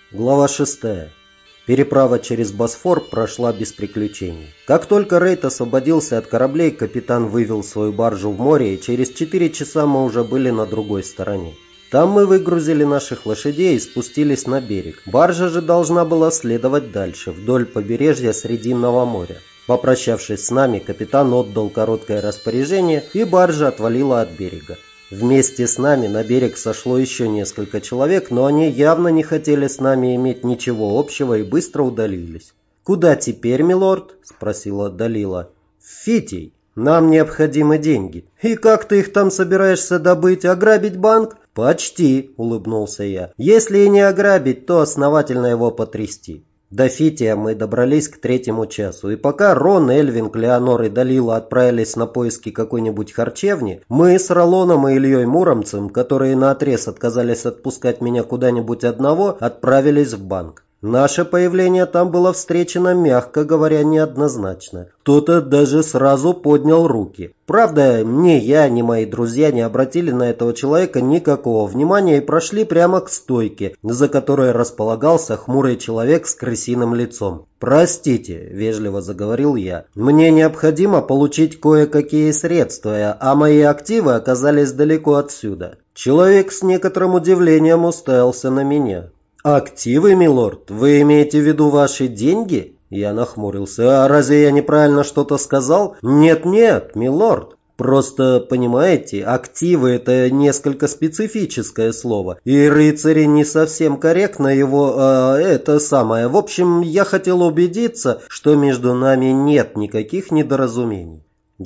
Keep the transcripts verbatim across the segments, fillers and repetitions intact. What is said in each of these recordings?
Глава шестая. Переправа через Босфор прошла без приключений. Как только рейд освободился от кораблей, капитан вывел свою баржу в море, и через четыре часа мы уже были на другой стороне. Там мы выгрузили наших лошадей и спустились на берег. Баржа же должна была следовать дальше, вдоль побережья Срединного моря. Попрощавшись с нами, капитан отдал короткое распоряжение, и баржа отвалила от берега. Вместе с нами на берег сошло еще несколько человек, но они явно не хотели с нами иметь ничего общего и быстро удалились. «Куда теперь, милорд?» – спросила Далила. «В Фитий. Нам необходимы деньги». «И как ты их там собираешься добыть? Ограбить банк?» «Почти», – улыбнулся я. «Если и не ограбить, то основательно его потрясти». До Фития мы добрались к третьему часу, и пока Рон, Эльвинг, Леонор и Далила отправились на поиски какой-нибудь харчевни, мы с Ролоном и Ильей Муромцем, которые наотрез отказались отпускать меня куда-нибудь одного, отправились в банк. Наше появление там было встречено, мягко говоря, неоднозначно. Кто-то даже сразу поднял руки. Правда, ни я, ни мои друзья не обратили на этого человека никакого внимания и прошли прямо к стойке, за которой располагался хмурый человек с крысиным лицом. «Простите», – вежливо заговорил я, – «мне необходимо получить кое-какие средства, а мои активы оказались далеко отсюда». Человек с некоторым удивлением уставился на меня. «Активы, милорд? Вы имеете в виду ваши деньги?» Я нахмурился. «А разве я неправильно что-то сказал?» «Нет-нет, милорд. Просто, понимаете, активы – это несколько специфическое слово, и рыцари не совсем корректно его, э, это самое. В общем, я хотел убедиться, что между нами нет никаких недоразумений».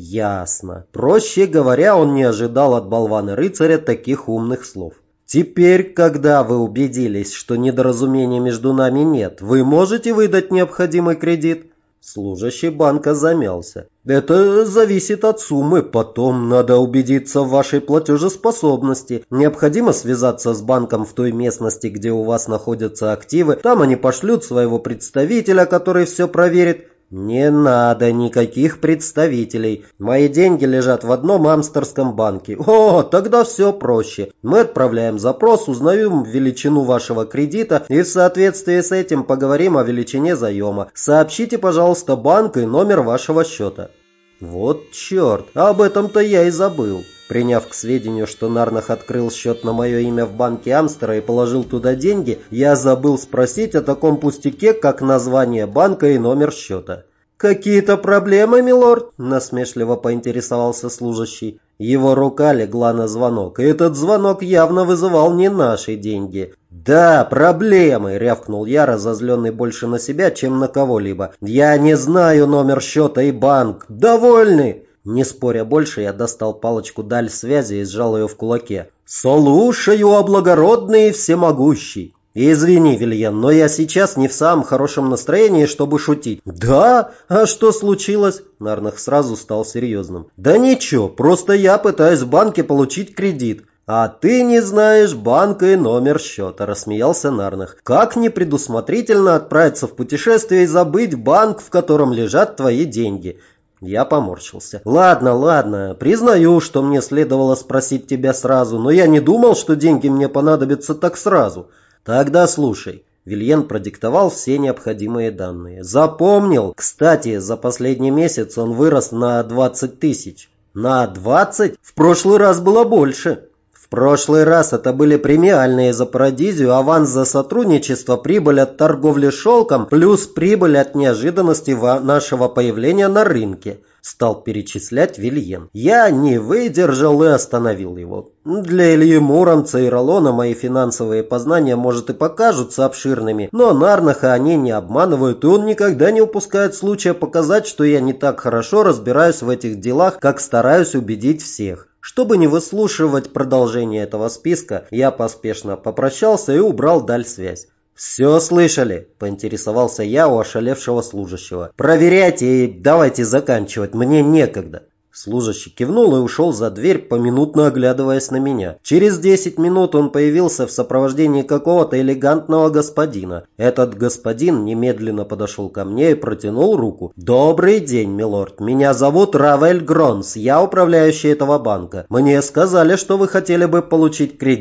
Ясно. Проще говоря, он не ожидал от болвана-рыцаря таких умных слов. «Теперь, когда вы убедились, что недоразумения между нами нет, вы можете выдать необходимый кредит?» Служащий банка замялся. «Это зависит от суммы. Потом надо убедиться в вашей платежеспособности. Необходимо связаться с банком в той местности, где у вас находятся активы. Там они пошлют своего представителя, который все проверит». «Не надо никаких представителей. Мои деньги лежат в одном амстерском банке». «О, тогда все проще. Мы отправляем запрос, узнаем величину вашего кредита и в соответствии с этим поговорим о величине заема. Сообщите, пожалуйста, банк и номер вашего счета». Вот черт, об этом-то я и забыл. Приняв к сведению, что Нарнах открыл счет на мое имя в банке Амстера и положил туда деньги, я забыл спросить о таком пустяке, как название банка и номер счета. «Какие-то проблемы, милорд?» – насмешливо поинтересовался служащий. Его рука легла на звонок, и этот звонок явно вызывал не наши деньги. «Да, проблемы!» – рявкнул я, разозленный больше на себя, чем на кого-либо. «Я не знаю номер счета и банк. Довольны!» Не споря больше, я достал палочку даль связи и сжал ее в кулаке. «Слушаю, о благородный и всемогущий!» «Извини, Вильен, но я сейчас не в самом хорошем настроении, чтобы шутить». «Да? А что случилось?» Нарнах сразу стал серьезным. «Да ничего, просто я пытаюсь в банке получить кредит». «А ты не знаешь банка и номер счета», – рассмеялся Нарнах. «Как непредусмотрительно отправиться в путешествие и забыть банк, в котором лежат твои деньги». Я поморщился. «Ладно, ладно, признаю, что мне следовало спросить тебя сразу, но я не думал, что деньги мне понадобятся так сразу». «Тогда слушай». Вильен продиктовал все необходимые данные. «Запомнил? Кстати, за последний месяц он вырос на двадцать тысяч». «На двадцать? В прошлый раз было больше». «В прошлый раз это были премиальные за парадизию, аванс за сотрудничество, прибыль от торговли шелком, плюс прибыль от неожиданности нашего появления на рынке», стал перечислять Вильен. Я не выдержал и остановил его. Для Ильи Муромца и Ролона мои финансовые познания, может, и покажутся обширными, но Нарнаха они не обманывают, и он никогда не упускает случая показать, что я не так хорошо разбираюсь в этих делах, как стараюсь убедить всех. Чтобы не выслушивать продолжение этого списка, я поспешно попрощался и убрал даль связь. «Все слышали?» – поинтересовался я у ошалевшего служащего. «Проверяйте и давайте заканчивать, мне некогда». Служащий кивнул и ушел за дверь, поминутно оглядываясь на меня. Через десять минут он появился в сопровождении какого-то элегантного господина. Этот господин немедленно подошел ко мне и протянул руку. «Добрый день, милорд. Меня зовут Равель Гронс. Я управляющий этого банка. Мне сказали, что вы хотели бы получить кредит».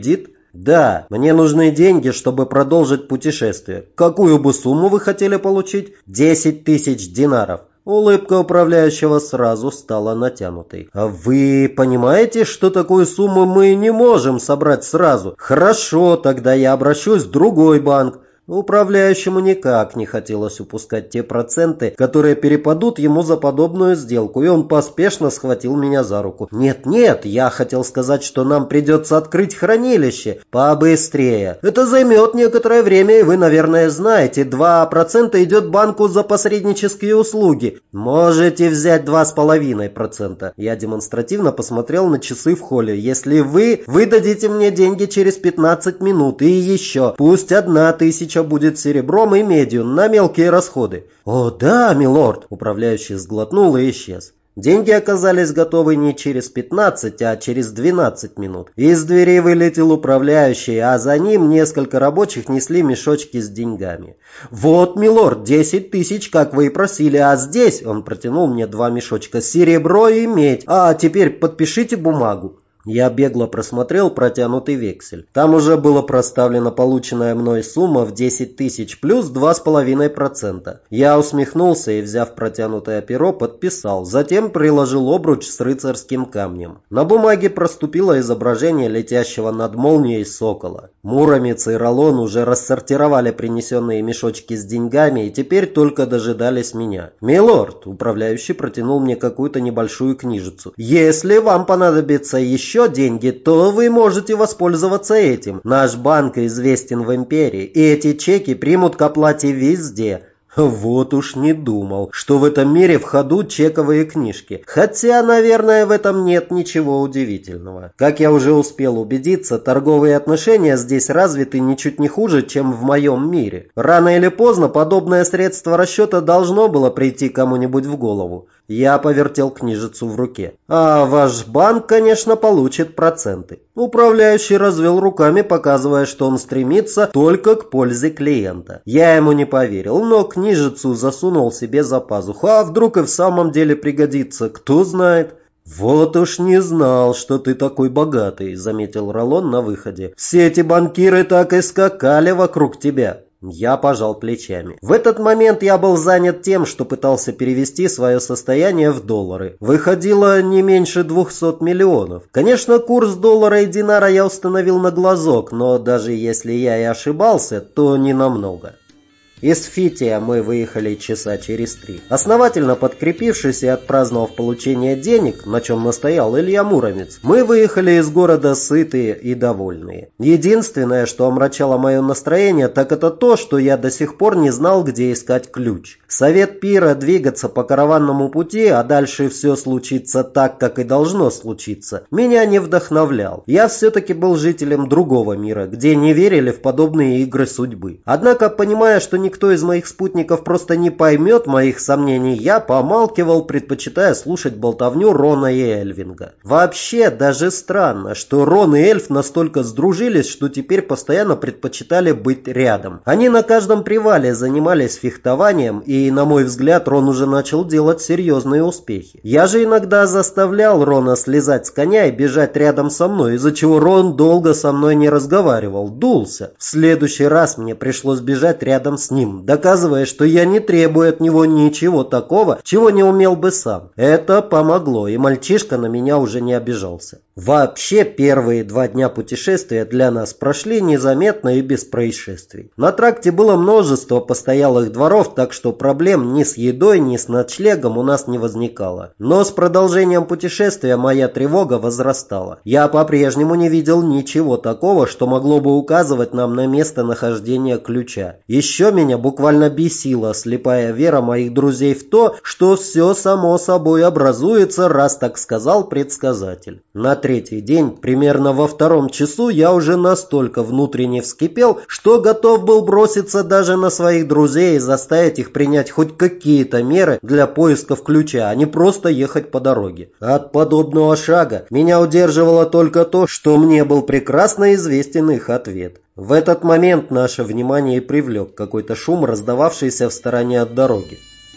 «Да, мне нужны деньги, чтобы продолжить путешествие. Какую бы сумму вы хотели получить?» «Десять тысяч динаров». Улыбка управляющего сразу стала натянутой. «А вы понимаете, что такую сумму мы не можем собрать сразу?» «Хорошо, тогда я обращусь в другой банк». Управляющему никак не хотелось упускать те проценты, которые перепадут ему за подобную сделку, и он поспешно схватил меня за руку. «Нет-нет, я хотел сказать, что нам придется открыть хранилище. Побыстрее. Это займет некоторое время, и вы, наверное, знаете, два процента идет банку за посреднические услуги. Можете взять два с половиной процента». Я демонстративно посмотрел на часы в холле. «Если вы выдадите мне деньги через пятнадцать минут, и еще, пусть одна тысяча будет серебром и медью на мелкие расходы». «О, да, милорд!» Управляющий сглотнул и исчез. Деньги оказались готовы не через пятнадцать, а через двенадцать минут. Из двери вылетел управляющий, а за ним несколько рабочих несли мешочки с деньгами. «Вот, милорд, десять тысяч, как вы и просили, а здесь...» Он протянул мне два мешочка: серебро и медь. «А теперь подпишите бумагу». Я бегло просмотрел протянутый вексель. Там уже была проставлена полученная мной сумма в десять тысяч плюс два с половиной процента. Я усмехнулся и, взяв протянутое перо, подписал. Затем приложил обруч с рыцарским камнем. На бумаге проступило изображение летящего над молнией сокола. Муромец и Ролон уже рассортировали принесенные мешочки с деньгами и теперь только дожидались меня. «Милорд», управляющий протянул мне какую-то небольшую книжицу, «если вам понадобится еще еще деньги, то вы можете воспользоваться этим. Наш банк известен в империи, и эти чеки примут к оплате везде». Вот уж не думал, что в этом мире в ходу чековые книжки. Хотя, наверное, в этом нет ничего удивительного. Как я уже успел убедиться, торговые отношения здесь развиты ничуть не хуже, чем в моем мире. Рано или поздно подобное средство расчета должно было прийти кому-нибудь в голову. Я повертел книжицу в руке. «А ваш банк, конечно, получит проценты». Управляющий развел руками, показывая, что он стремится только к пользе клиента. Я ему не поверил, но книжицу засунул себе за пазуху. А вдруг и в самом деле пригодится, кто знает. «Вот уж не знал, что ты такой богатый», — заметил Ролон на выходе. «Все эти банкиры так и скакали вокруг тебя». Я пожал плечами. В этот момент я был занят тем, что пытался перевести свое состояние в доллары. Выходило не меньше двухсот миллионов. Конечно, курс доллара и динара я установил на глазок, но даже если я и ошибался, то не намного. Из Фития мы выехали часа через три. Основательно подкрепившись и отпраздновав получение денег, на чем настоял Илья Муромец, мы выехали из города сытые и довольные. Единственное, что омрачало мое настроение, так это то, что я до сих пор не знал, где искать ключ. Совет пира двигаться по караванному пути, а дальше все случится так, как и должно случиться, меня не вдохновлял. Я все-таки был жителем другого мира, где не верили в подобные игры судьбы. Однако, понимая, что не Никто из моих спутников просто не поймет моих сомнений, я помалкивал, предпочитая слушать болтовню Рона и Эльвинга. Вообще, даже странно, что Рон и Эльф настолько сдружились, что теперь постоянно предпочитали быть рядом. Они на каждом привале занимались фехтованием, и, на мой взгляд, Рон уже начал делать серьезные успехи. Я же иногда заставлял Рона слезать с коня и бежать рядом со мной, из-за чего Рон долго со мной не разговаривал, дулся. В следующий раз мне пришлось бежать рядом с ним, доказывая, что я не требую от него ничего такого, чего не умел бы сам. Это помогло, и мальчишка на меня уже не обижался. Вообще, первые два дня путешествия для нас прошли незаметно и без происшествий. На тракте было множество постоялых дворов, так что проблем ни с едой, ни с ночлегом у нас не возникало. Но с продолжением путешествия моя тревога возрастала. Я по-прежнему не видел ничего такого, что могло бы указывать нам на местонахождение ключа. Еще меня буквально бесила слепая вера моих друзей в то, что все само собой образуется, раз так сказал предсказатель. На третий день, примерно во втором часу, я уже настолько внутренне вскипел, что готов был броситься даже на своих друзей и заставить их принять хоть какие-то меры для поисков ключа, а не просто ехать по дороге. От подобного шага меня удерживало только то, что мне был прекрасно известен их ответ. В этот момент наше внимание и привлек какой-то шум, раздававшийся в стороне от дороги.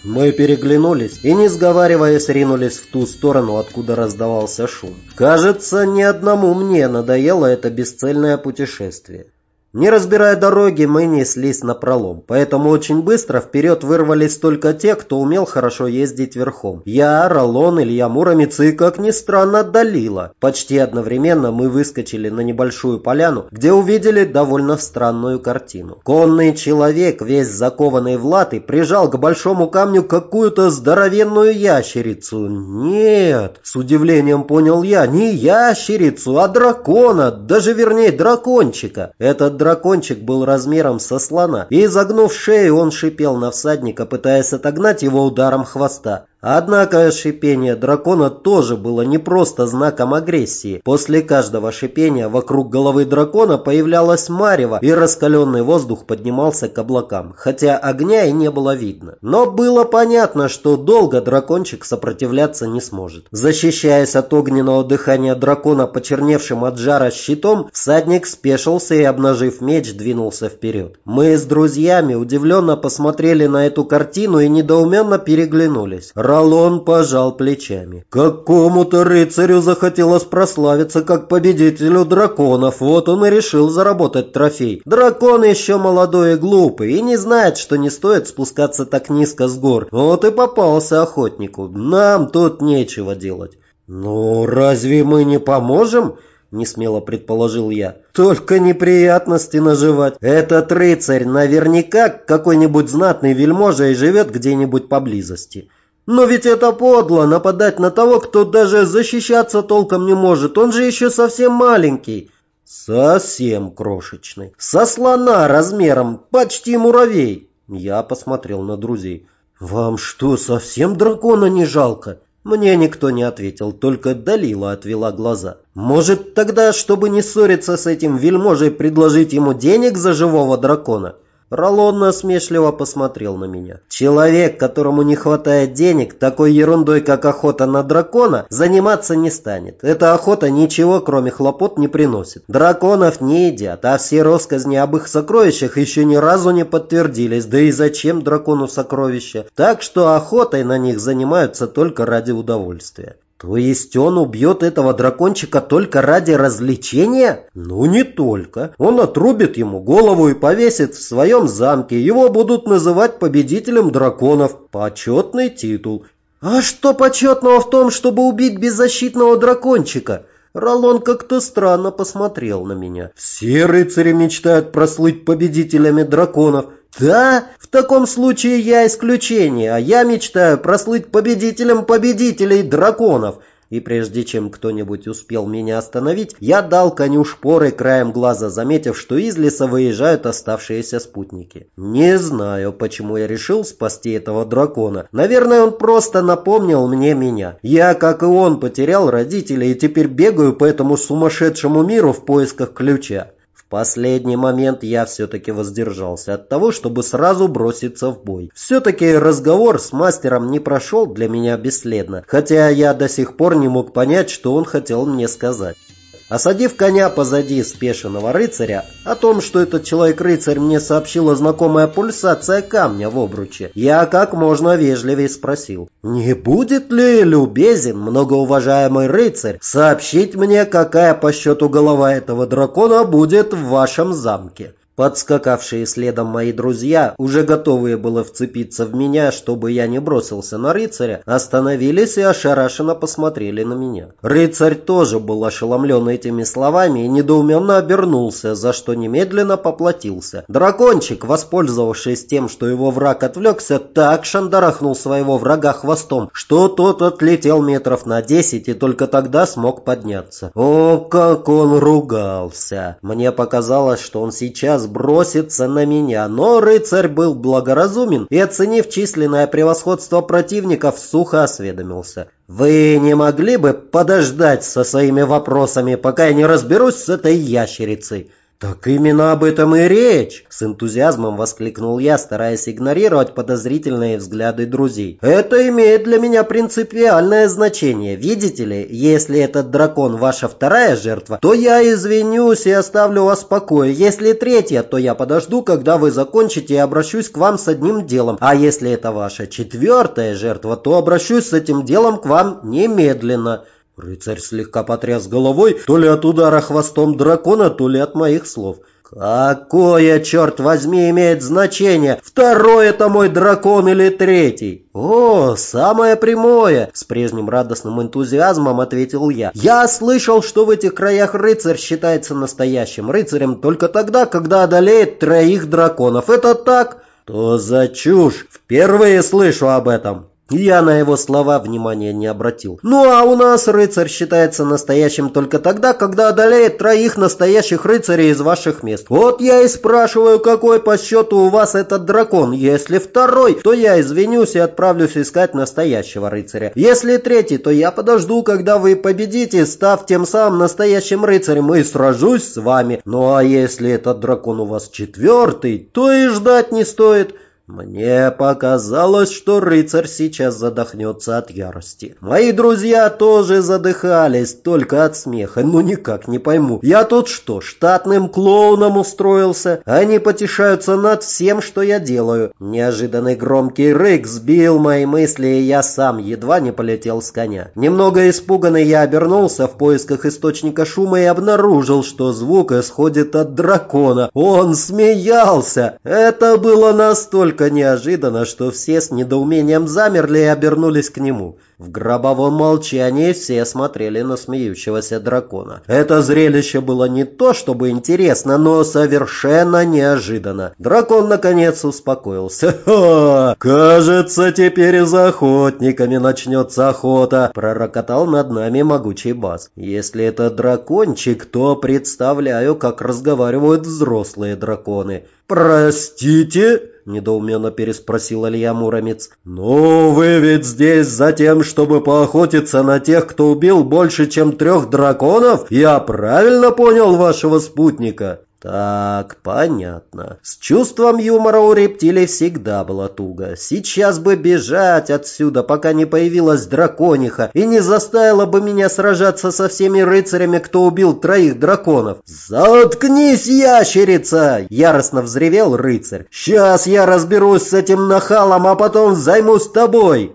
Мы переглянулись и, не сговариваясь, ринулись в ту сторону, откуда раздавался шум. Кажется, ни одному мне надоело это бесцельное путешествие. Не разбирая дороги, мы неслись напролом, поэтому очень быстро вперед вырвались только те, кто умел хорошо ездить верхом. Я, Ролон, Илья Муромец и, как ни странно, Далила. Почти одновременно мы выскочили на небольшую поляну, где увидели довольно странную картину. Конный человек, весь закованный в латы, прижал к большому камню какую-то здоровенную ящерицу. Нет, с удивлением понял я, не ящерицу, а дракона, даже вернее дракончика. Этот дракончик был размером со слона, и, изогнув шею, он шипел на всадника, пытаясь отогнать его ударом хвоста. Однако шипение дракона тоже было не просто знаком агрессии. После каждого шипения вокруг головы дракона появлялась марево, и раскаленный воздух поднимался к облакам, хотя огня и не было видно. Но было понятно, что долго дракончик сопротивляться не сможет. Защищаясь от огненного дыхания дракона почерневшим от жара щитом, всадник спешился и, обнажив меч, двинулся вперед. Мы с друзьями удивленно посмотрели на эту картину и недоуменно переглянулись. Ролон пожал плечами. Какому-то рыцарю захотелось прославиться как победителю драконов, вот он и решил заработать трофей. Дракон еще молодой и глупый, и не знает, что не стоит спускаться так низко с гор. Вот и попался охотнику. Нам тут нечего делать. Ну, разве мы не поможем? Несмело предположил я. Только неприятности наживать. Этот рыцарь наверняка какой-нибудь знатный вельможа и живет где-нибудь поблизости. Но ведь это подло, нападать на того, кто даже защищаться толком не может. Он же еще совсем маленький. Совсем крошечный. Со слона размером, почти муравей. Я посмотрел на друзей. Вам что, совсем дракона не жалко? Мне никто не ответил, только Далила отвела глаза. Может, тогда, чтобы не ссориться с этим вельможей, предложить ему денег за живого дракона? Ролон насмешливо посмотрел на меня. Человек, которому не хватает денег, такой ерундой, как охота на дракона, заниматься не станет. Эта охота ничего, кроме хлопот, не приносит. Драконов не едят, а все россказни об их сокровищах еще ни разу не подтвердились. Да и зачем дракону сокровища? Так что охотой на них занимаются только ради удовольствия. То есть он убьет этого дракончика только ради развлечения? Ну, не только. Он отрубит ему голову и повесит в своем замке. Его будут называть победителем драконов. Почетный титул. А что почетного в том, чтобы убить беззащитного дракончика? Ролон как-то странно посмотрел на меня. Все рыцари мечтают прослыть победителями драконов. Да, в таком случае я исключение, а я мечтаю прослыть победителем победителей драконов. И прежде чем кто-нибудь успел меня остановить, я дал коню шпоры, краем глаза заметив, что из леса выезжают оставшиеся спутники. Не знаю, почему я решил спасти этого дракона. Наверное, он просто напомнил мне меня. Я, как и он, потерял родителей и теперь бегаю по этому сумасшедшему миру в поисках ключа. В последний момент я все-таки воздержался от того, чтобы сразу броситься в бой. Все-таки разговор с мастером не прошел для меня бесследно, хотя я до сих пор не мог понять, что он хотел мне сказать. Осадив коня позади спешенного рыцаря, о том, что этот человек-рыцарь мне сообщила знакомая пульсация камня в обруче, я как можно вежливее спросил: «Не будет ли любезен, многоуважаемый рыцарь, сообщить мне, какая по счету голова этого дракона будет в вашем замке?» Подскакавшие следом мои друзья, уже готовые было вцепиться в меня, чтобы я не бросился на рыцаря, остановились и ошарашенно посмотрели на меня. Рыцарь тоже был ошеломлен этими словами и недоуменно обернулся, за что немедленно поплатился. Дракончик, воспользовавшись тем, что его враг отвлекся, так шандарахнул своего врага хвостом, что тот отлетел метров на десять и только тогда смог подняться. О, как он ругался! Мне показалось, что он сейчас бросится на меня, но рыцарь был благоразумен и, оценив численное превосходство противников, сухо осведомился: «Вы не могли бы подождать со своими вопросами, пока я не разберусь с этой ящерицей?» «Так именно об этом и речь!» – с энтузиазмом воскликнул я, стараясь игнорировать подозрительные взгляды друзей. «Это имеет для меня принципиальное значение. Видите ли, если этот дракон ваша вторая жертва, то я извинюсь и оставлю вас в покое. Если третья, то я подожду, когда вы закончите, и обращусь к вам с одним делом. А если это ваша четвертая жертва, то обращусь с этим делом к вам немедленно». Рыцарь слегка потряс головой, то ли от удара хвостом дракона, то ли от моих слов. «Какое, черт возьми, имеет значение, второй это мой дракон или третий?» «О, самое прямое!» — с прежним радостным энтузиазмом ответил я. «Я слышал, что в этих краях рыцарь считается настоящим рыцарем только тогда, когда одолеет троих драконов. Это так?» «То за чушь! Впервые слышу об этом!» Я на его слова внимания не обратил. «Ну а у нас рыцарь считается настоящим только тогда, когда одолеет троих настоящих рыцарей из ваших мест. Вот я и спрашиваю, какой по счету у вас этот дракон. Если второй, то я извинюсь и отправлюсь искать настоящего рыцаря. Если третий, то я подожду, когда вы победите, став тем самым настоящим рыцарем, и сражусь с вами. Ну а если этот дракон у вас четвертый, то и ждать не стоит». Мне показалось, что рыцарь сейчас задохнется от ярости. Мои друзья тоже задыхались, только от смеха. Ну никак не пойму. Я тут что, штатным клоуном устроился? Они потешаются над всем, что я делаю. Неожиданный громкий рык сбил мои мысли, и я сам едва не полетел с коня. Немного испуганный я обернулся в поисках источника шума и обнаружил, что звук исходит от дракона. Он смеялся. Это было настолько неожиданно, что все с недоумением замерли и обернулись к нему. В гробовом молчании все смотрели на смеющегося дракона. Это зрелище было не то чтобы интересно, но совершенно неожиданно. Дракон наконец успокоился. «Ха! Кажется, теперь и за охотниками начнется охота!» — пророкотал над нами могучий бас. Если это дракончик, то представляю, как разговаривают взрослые драконы. «Простите?» — недоуменно переспросил Илья Муромец. «Ну, вы ведь здесь за тем, чтобы поохотиться на тех, кто убил больше, чем трех драконов? Я правильно понял вашего спутника?» Так, понятно. С чувством юмора у рептилий всегда было туго. Сейчас бы бежать отсюда, пока не появилась дракониха, и не заставила бы меня сражаться со всеми рыцарями, кто убил троих драконов. «Заткнись, ящерица!» — яростно взревел рыцарь. «Сейчас я разберусь с этим нахалом, а потом займусь тобой!»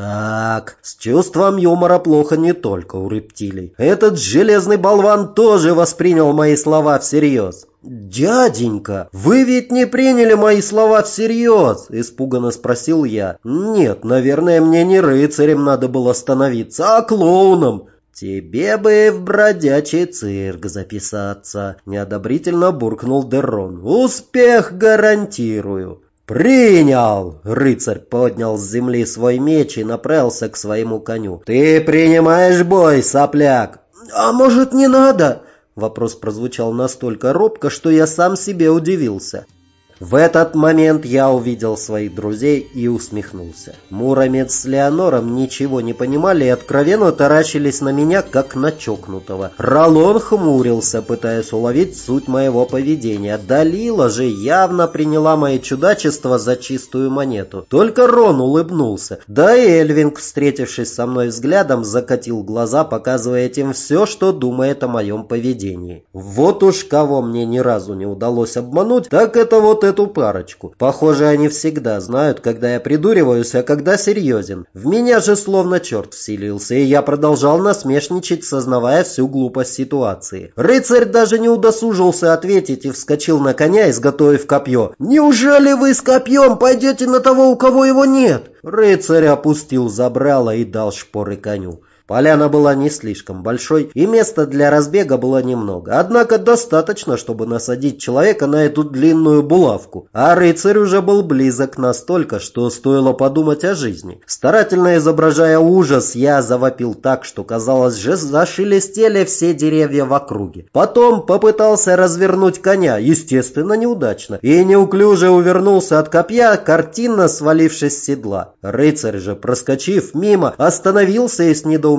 Так, с чувством юмора плохо не только у рептилий. Этот железный болван тоже воспринял мои слова всерьез. «Дяденька, вы ведь не приняли мои слова всерьез?» – испуганно спросил я. «Нет, наверное, мне не рыцарем надо было становиться, а клоуном». «Тебе бы в бродячий цирк записаться», – неодобрительно буркнул Деррон. «Успех гарантирую». «Принял!» — рыцарь поднял с земли свой меч и направился к своему коню. «Ты принимаешь бой, сопляк!» «А может, не надо?» Вопрос прозвучал настолько робко, что я сам себе удивился. В этот момент я увидел своих друзей и усмехнулся. Муромец с Леонором ничего не понимали и откровенно таращились на меня, как на чокнутого. Ролон хмурился, пытаясь уловить суть моего поведения. Далила же явно приняла мои чудачества за чистую монету. Только Рон улыбнулся. Да и Эльвинг, встретившись со мной взглядом, закатил глаза, показывая этим все, что думает о моем поведении. Вот уж кого мне ни разу не удалось обмануть, так это вот эту парочку. Похоже, они всегда знают, когда я придуриваюсь, а когда серьезен. В меня же словно черт вселился, и я продолжал насмешничать, сознавая всю глупость ситуации. Рыцарь даже не удосужился ответить и вскочил на коня, изготовив копье. «Неужели вы с копьем пойдете на того, у кого его нет?» Рыцарь опустил забрало и дал шпоры коню. Поляна была не слишком большой, и места для разбега было немного. Однако достаточно, чтобы насадить человека на эту длинную булавку. А рыцарь уже был близок настолько, что стоило подумать о жизни. Старательно изображая ужас, я завопил так, что, казалось же, зашелестели все деревья в округе. Потом попытался развернуть коня, естественно, неудачно, и неуклюже увернулся от копья, картинно свалившись с седла. Рыцарь же, проскочив мимо, остановился и с недоумением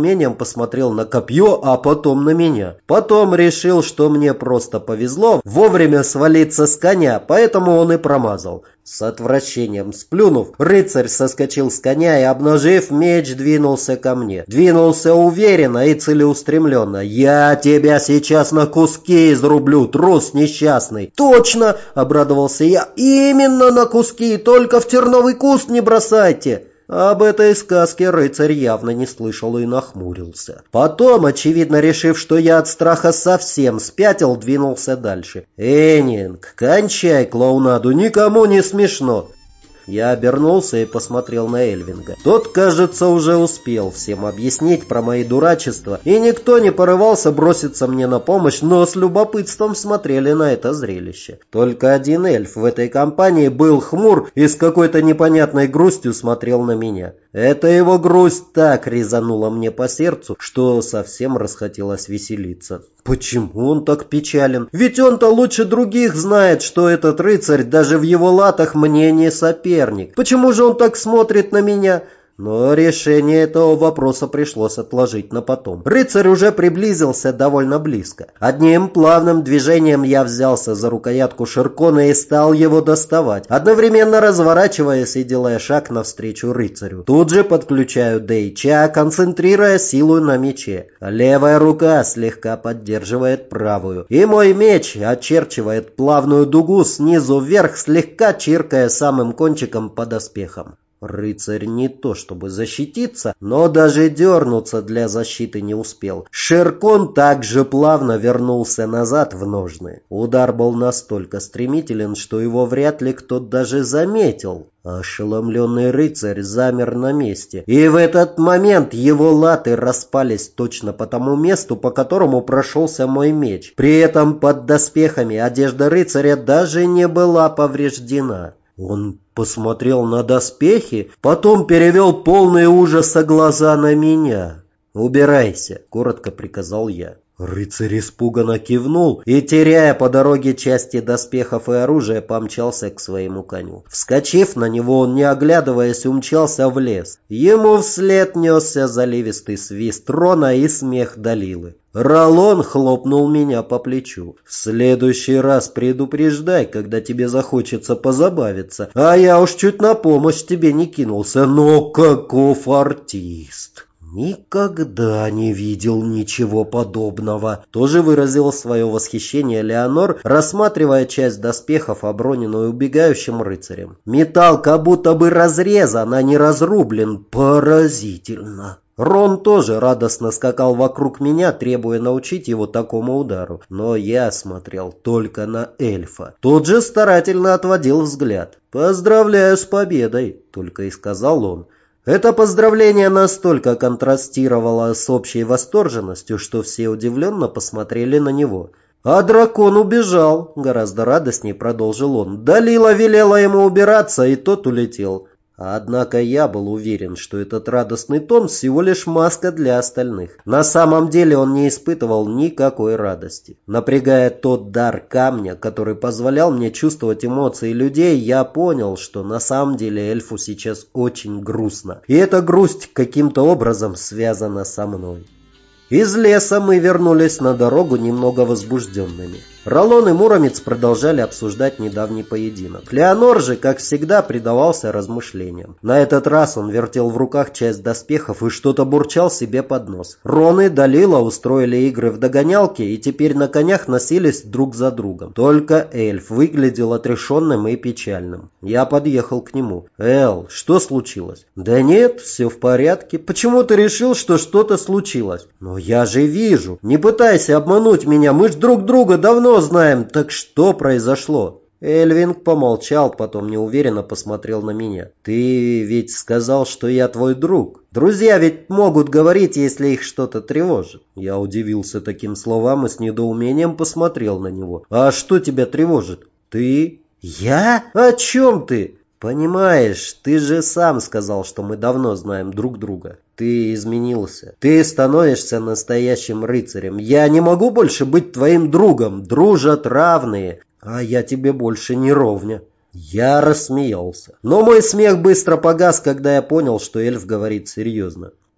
недоумением посмотрел на копье, а потом на меня. Потом решил, что мне просто повезло вовремя свалиться с коня, поэтому он и промазал. С отвращением сплюнув, рыцарь соскочил с коня и, обнажив меч, двинулся ко мне. Двинулся уверенно и целеустремленно. «Я тебя сейчас на куски изрублю, трус несчастный!» «Точно!» — обрадовался я. «Именно на куски, только в терновый куст не бросайте!» Об этой сказке рыцарь явно не слышал и нахмурился. Потом, очевидно решив, что я от страха совсем спятил, двинулся дальше. «Эннинг, кончай клоунаду, никому не смешно!» Я обернулся и посмотрел на Эльвинга. Тот, кажется, уже успел всем объяснить про мои дурачества, и никто не порывался броситься мне на помощь, но с любопытством смотрели на это зрелище. Только один эльф в этой компании был хмур и с какой-то непонятной грустью смотрел на меня. Эта его грусть так резанула мне по сердцу, что совсем расхотелось веселиться. Почему он так печален? Ведь он-то лучше других знает, что этот рыцарь даже в его латах мне не соперник. Почему же он так смотрит на меня? Но решение этого вопроса пришлось отложить на потом. Рыцарь уже приблизился довольно близко. Одним плавным движением я взялся за рукоятку ширкона и стал его доставать, одновременно разворачиваясь и делая шаг навстречу рыцарю. Тут же подключаю Дэйча, концентрируя силу на мече. Левая рука слегка поддерживает правую, и мой меч очерчивает плавную дугу снизу вверх, слегка чиркая самым кончиком по доспехам. Рыцарь не то чтобы защититься, но даже дернуться для защиты не успел. Ширкон также плавно вернулся назад в ножны. Удар был настолько стремителен, что его вряд ли кто даже заметил. Ошеломленный рыцарь замер на месте, и в этот момент его латы распались точно по тому месту, по которому прошелся мой меч. При этом под доспехами одежда рыцаря даже не была повреждена. Он посмотрел на доспехи, потом перевел полные ужаса глаза на меня. «Убирайся», — коротко приказал я. Рыцарь испуганно кивнул и, теряя по дороге части доспехов и оружия, помчался к своему коню. Вскочив на него, он, не оглядываясь, умчался в лес. Ему вслед несся заливистый свист Рона и смех Далилы. Ролон хлопнул меня по плечу. «В следующий раз предупреждай, когда тебе захочется позабавиться, а я уж чуть на помощь тебе не кинулся, но каков артист!» «Никогда не видел ничего подобного», — тоже выразил свое восхищение Леонор, рассматривая часть доспехов, оброненную убегающим рыцарем. «Металл как будто бы разрезан, а не разрублен. Поразительно!» Рон тоже радостно скакал вокруг меня, требуя научить его такому удару. Но я смотрел только на эльфа. Тот же старательно отводил взгляд. «Поздравляю с победой», — только и сказал он. Это поздравление настолько контрастировало с общей восторженностью, что все удивленно посмотрели на него. «А дракон убежал», — гораздо радостнее продолжил он. «Далила велела ему убираться, и тот улетел». Однако я был уверен, что этот радостный тон всего лишь маска для остальных. На самом деле он не испытывал никакой радости. Напрягая тот дар камня, который позволял мне чувствовать эмоции людей, я понял, что на самом деле эльфу сейчас очень грустно. И эта грусть каким-то образом связана со мной. Из леса мы вернулись на дорогу немного возбужденными. Ролон и Муромец продолжали обсуждать недавний поединок. Леонор же, как всегда, предавался размышлениям. На этот раз он вертел в руках часть доспехов и что-то бурчал себе под нос. Рон и Далила устроили игры в догонялки и теперь на конях носились друг за другом. Только эльф выглядел отрешенным и печальным. Я подъехал к нему. «Эл, что случилось?» «Да нет, все в порядке. Почему ты решил, что что-то случилось?» «Но я же вижу. Не пытайся обмануть меня, мы ж друг друга давно знаем, так что произошло?» Эльвинг помолчал, потом неуверенно посмотрел на меня. «Ты ведь сказал, что я твой друг. Друзья ведь могут говорить, если их что-то тревожит». Я удивился таким словам и с недоумением посмотрел на него. «А что тебя тревожит? Ты?» «Я? О чем ты?» «Понимаешь, ты же сам сказал, что мы давно знаем друг друга. Ты изменился. Ты становишься настоящим рыцарем. Я не могу больше быть твоим другом. Дружат равные. А я тебе больше не ровня». Я рассмеялся. Но мой смех быстро погас, когда я понял, что эльф говорит серьезно.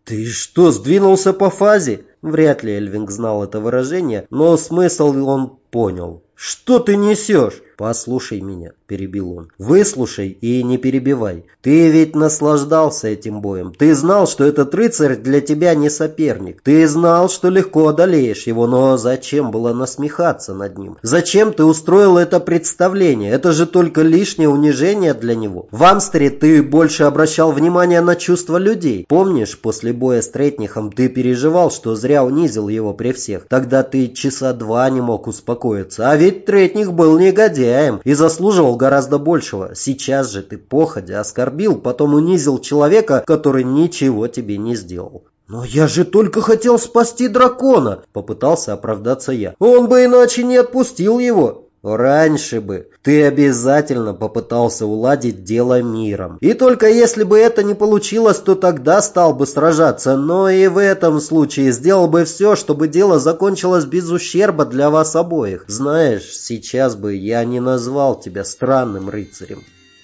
«Ты что, сдвинулся по фазе?» Вряд ли Эльвинг знал это выражение, но смысл он понял. «Что ты несешь?» «Послушай меня», – перебил он. «Выслушай и не перебивай. Ты ведь наслаждался этим боем. Ты знал, что этот рыцарь для тебя не соперник. Ты знал, что легко одолеешь его, но зачем было насмехаться над ним? Зачем ты устроил это представление? Это же только лишнее унижение для него. В Амстере ты больше обращал внимание на чувства людей. Помнишь, после боя с Третнихом ты переживал, что зря унизил его при всех? Тогда ты часа два не мог успокоиться. А ведь Третних был негодяй и заслуживал гораздо большего. Сейчас же ты походя оскорбил, потом унизил человека, который ничего тебе не сделал». «Но я же только хотел спасти дракона», — попытался оправдаться я. «Он бы иначе не отпустил его». «Раньше бы ты обязательно попытался уладить дело миром. И только если бы это не получилось, то тогда стал бы сражаться. Но и в этом случае сделал бы все, чтобы дело закончилось без ущерба для вас обоих. Знаешь, сейчас бы я не назвал тебя странным рыцарем».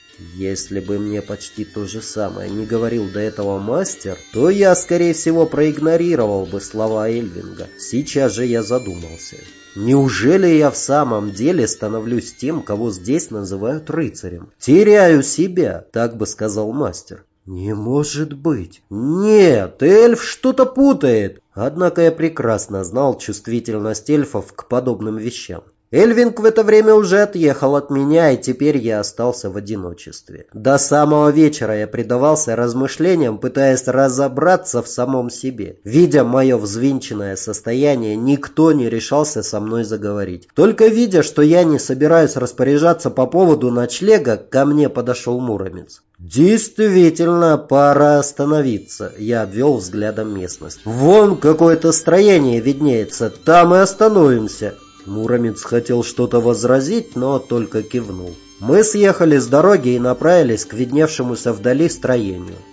Если бы мне почти то же самое не говорил до этого мастер, то я, скорее всего, проигнорировал бы слова Эльвинга. Сейчас же я задумался. Неужели я в самом деле становлюсь тем, кого здесь называют рыцарем? Теряю себя, так бы сказал мастер. Не может быть. Нет, эльф что-то путает. Однако я прекрасно знал чувствительность эльфов к подобным вещам. Эльвинг в это время уже отъехал от меня, и теперь я остался в одиночестве. До самого вечера я предавался размышлениям, пытаясь разобраться в самом себе. Видя мое взвинченное состояние, никто не решался со мной заговорить. Только видя, что я не собираюсь распоряжаться по поводу ночлега, ко мне подошел Муромец. «Действительно, пора остановиться», — я обвел взглядом местность. «Вон какое-то строение виднеется, там и остановимся». Муромец хотел что-то возразить, но только кивнул. Мы съехали с дороги и направились к видневшемуся вдали строению.